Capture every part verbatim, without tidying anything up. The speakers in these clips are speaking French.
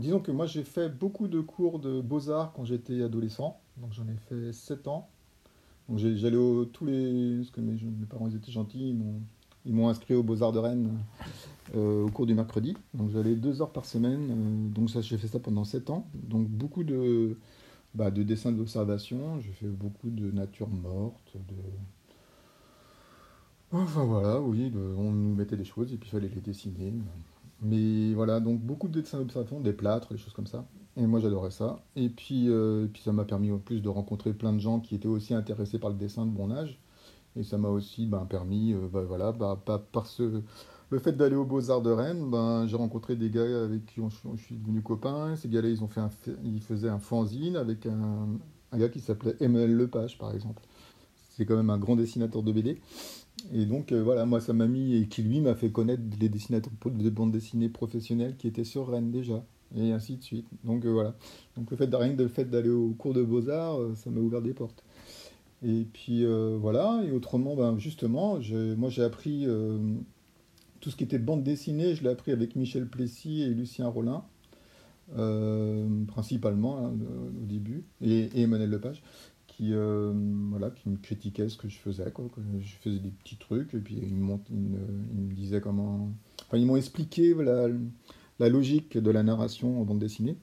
Disons que moi j'ai fait beaucoup de cours de beaux-arts quand j'étais adolescent, donc j'en ai fait sept ans. Donc j'ai- j'allais au, tous les... Parce que mes, mes parents ils étaient gentils, ils m'ont ils m'ont inscrit aux Beaux-Arts de Rennes euh, au cours du mercredi. Donc j'allais deux heures par semaine, euh, donc ça j'ai fait ça pendant sept ans. Donc beaucoup de, bah, de dessins d'observation, j'ai fait beaucoup de nature morte, de... Enfin voilà, oui, de- on nous mettait des choses et puis il fallait les dessiner. Mais voilà, donc beaucoup de dessins d'observation, des plâtres, des choses comme ça. Et moi j'adorais ça. Et puis, euh, et puis ça m'a permis en plus de rencontrer plein de gens qui étaient aussi intéressés par le dessin de mon âge. Et ça m'a aussi ben, permis, euh, bah, voilà, bah, bah, par ce, le fait d'aller aux Beaux-Arts de Rennes, ben, j'ai rencontré des gars avec qui on- je suis devenu copain. Ces gars-là, ils ont fait un, fa- ils faisaient un fanzine avec un, un gars qui s'appelait Emmanuel Lepage, par exemple. C'est quand même un grand dessinateur de B D. Et donc, euh, voilà, moi, ça m'a mis, et qui lui m'a fait connaître les dessinateurs de bande dessinée professionnels qui étaient sur Rennes déjà, et ainsi de suite. Donc, euh, voilà. Donc, le fait, de- rien que le fait d'aller au cours de Beaux-Arts, euh, ça m'a ouvert des portes. Et puis, euh, voilà, et autrement, ben, justement, j'ai- moi, j'ai appris euh, tout ce qui était bande dessinée, je l'ai appris avec Michel Plessis et Lucien Rollin, euh, principalement hein, au début, et, et Emmanuel Lepage, qui, euh, voilà, qui me critiquait ce que je faisais. Quoi, que je faisais des petits trucs, et puis ils, m'ont- ils me, ils me disaient comment... Enfin, ils m'ont expliqué la, la logique de la narration en bande dessinée.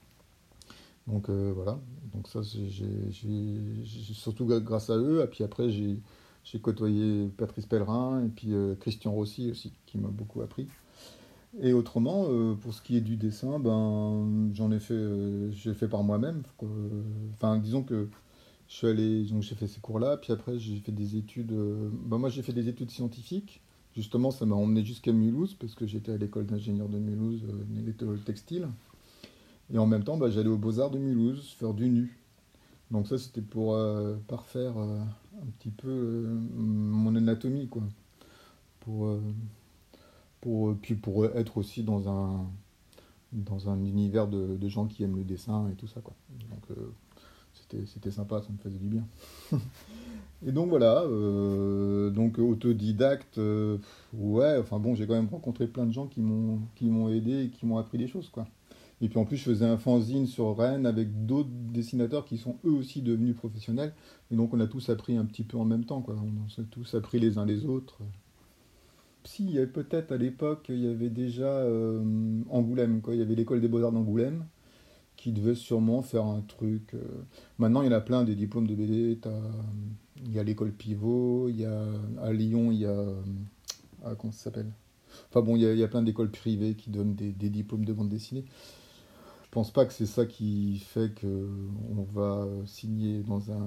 Donc euh, voilà, donc ça, c'est- j'ai, j'ai- j'ai- surtout grâce à eux. Et puis après, j'ai, j'ai côtoyé Patrice Pellerin et puis euh, Christian Rossi aussi, qui m'a beaucoup appris. Et autrement, euh, pour ce qui est du dessin, ben, j'en ai fait, euh, j'ai fait par moi-même. quoi. Enfin, disons que je suis allé, donc j'ai fait ces cours-là, puis après j'ai fait des études. euh, ben, moi, j'ai fait des études scientifiques. Justement, ça m'a emmené jusqu'à Mulhouse, parce que j'étais à l'école d'ingénieur de Mulhouse, euh, l'école textile. Et en même temps, bah, j'allais aux Beaux-Arts de Mulhouse faire du nu. Donc ça, c'était pour euh, parfaire euh, un petit peu euh, mon anatomie, quoi. Pour, euh, pour, euh, puis pour être aussi dans un, dans un univers de, de gens qui aiment le dessin et tout ça, quoi. Donc euh, c'était, c'était sympa, ça me faisait du bien. Et donc voilà, euh, donc autodidacte, euh, ouais, enfin bon, j'ai quand même rencontré plein de gens qui m'ont, qui m'ont aidé et qui m'ont appris des choses, quoi. Et puis en plus, je faisais un fanzine sur Rennes avec d'autres dessinateurs qui sont eux aussi devenus professionnels. Et donc on a tous appris un petit peu en même temps, quoi. On s'est tous appris les uns les autres. Si, il y avait peut-être à l'époque, il y avait déjà euh, Angoulême, quoi. Il y avait l'école des beaux-arts d'Angoulême qui devait sûrement faire un truc. euh. Maintenant, il y en a plein des diplômes de B D. T'as, euh, Il y a l'école Pivot, il y a à Lyon, il y a euh, ah, comment ça s'appelle? Enfin bon, il y a, il y a plein d'écoles privées qui donnent des, des diplômes de bande dessinée. Je pense pas que c'est ça qui fait que on va signer dans un.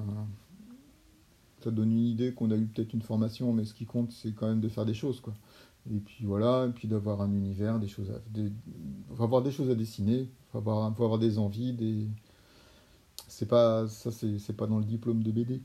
Ça donne une idée qu'on a eu peut-être une formation, mais ce qui compte, c'est quand même de faire des choses, quoi. Et puis voilà, et puis d'avoir un univers, des choses à, des, faut avoir des choses à dessiner, faut avoir, faut avoir des envies, des. C'est pas ça, c'est c'est pas dans le diplôme de B D.